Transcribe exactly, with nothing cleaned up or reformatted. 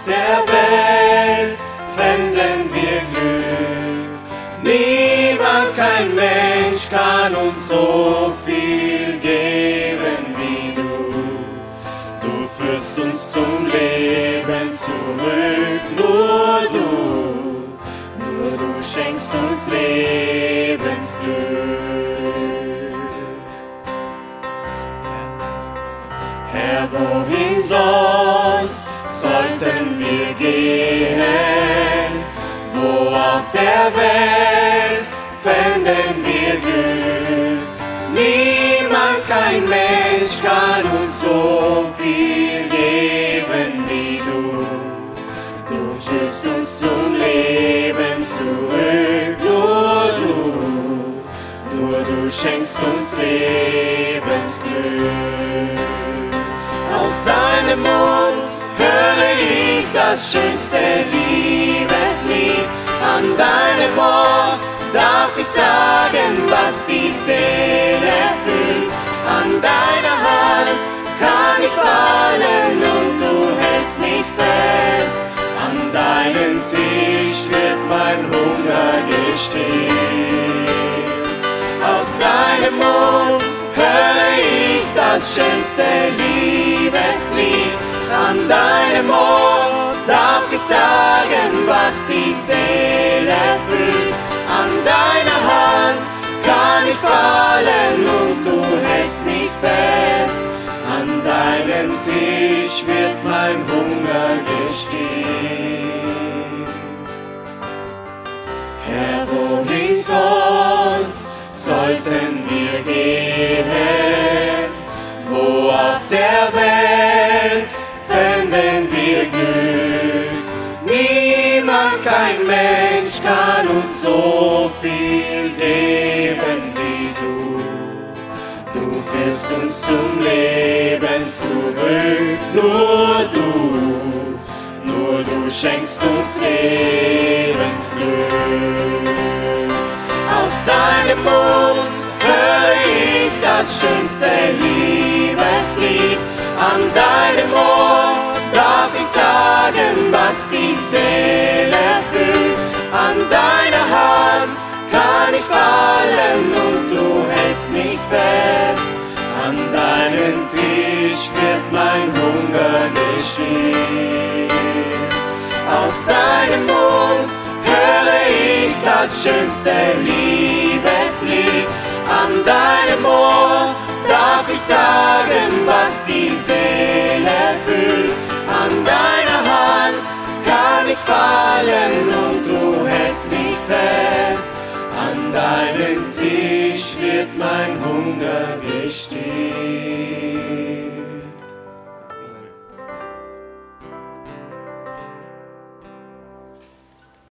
der Welt fänden wir Glück. Niemand, kein Mensch kann uns so viel geben wie du. Du führst uns zum Leben zurück, nur du, nur du schenkst uns Lebensglück. Herr, wohin sonst sollten wir gehen? Wo auf der Welt fänden wir Glück? Niemand, kein Mensch kann uns so viel geben wie du. Du führst uns zum Leben zurück, nur du, nur du schenkst uns Lebensglück. Aus deinem Mund höre ich das schönste Liebeslied. An deinem Ohr darf ich sagen, was die Seele erfüllt. An deiner Hand kann ich fallen und du hältst mich fest. An deinem Tisch wird mein Hunger gestillt. Aus deinem Mund höre ich das schönste Liebeslied. An deinem Ohr darf ich sagen, was die Seele erfüllt. An deiner Hand kann ich fallen und du hältst mich fest. An deinem Tisch wird mein Hunger gestillt. Herr, wohin sonst sollten wir gehen? Wo auf der Welt fänden wir Glück? Niemand, kein Mensch kann uns so viel geben wie du. Du führst uns zum Leben zurück, nur du, nur du schenkst uns Lebensglück. Aus deinem Mund höre ich das schönste Liebeslied. An deinem Ohr darf ich sagen, was die Seele erfüllt. An deiner Hand kann ich fallen und du hältst mich fest. An deinem Tisch wird mein Hunger gestillt. Aus deinem Mund höre ich das schönste Liebeslied. An deinem Ohr darf ich sagen, was die Seele erfüllt. An deiner Hand kann ich fallen und du hältst mich fest. An deinem Tisch wird mein Hunger gestillt.